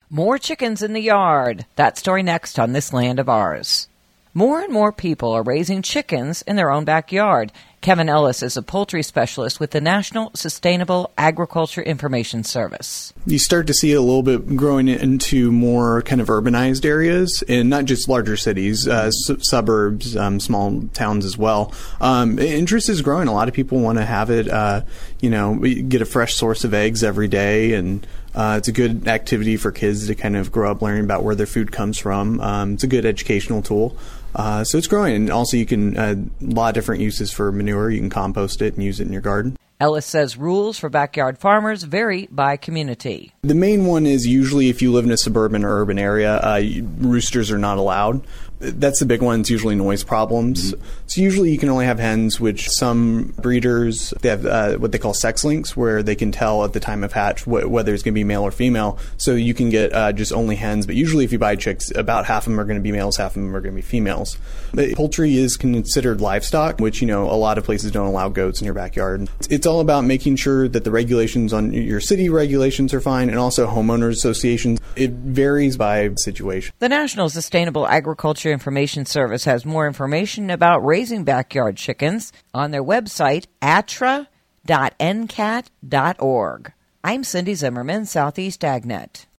More chickens in the yard. That story next on This Land of Ours. More and more people are raising chickens in their own backyard. Kevin Ellis is a poultry specialist with the National Sustainable Agriculture Information Service. You start to see a little bit growing into more kind of urbanized areas, and not just larger cities, suburbs, small towns as well. Interest is growing. A lot of people want to have it, get a fresh source of eggs every day, and it's a good activity for kids to kind of grow up learning about where their food comes from. It's a good educational tool. So it's growing. And also you can, a lot of different uses for manure. You can compost it and use it in your garden. Ellis says rules for backyard farmers vary by community. The main one is usually if you live in a suburban or urban area, roosters are not allowed. That's the big one. It's usually noise problems. Mm-hmm. So usually you can only have hens, which some breeders, they have what they call sex links, where they can tell at the time of hatch whether it's going to be male or female. So you can get just only hens. But usually if you buy chicks, about half of them are going to be males, half of them are going to be females. But poultry is considered livestock, which, a lot of places don't allow goats in your backyard. It's all about making sure that the regulations on your city regulations are fine, and also homeowners associations. It varies by situation. The National Sustainable Agriculture Information Service has more information about raising backyard chickens on their website, atra.ncat.org. I'm Cindy Zimmerman, Southeast AgNet.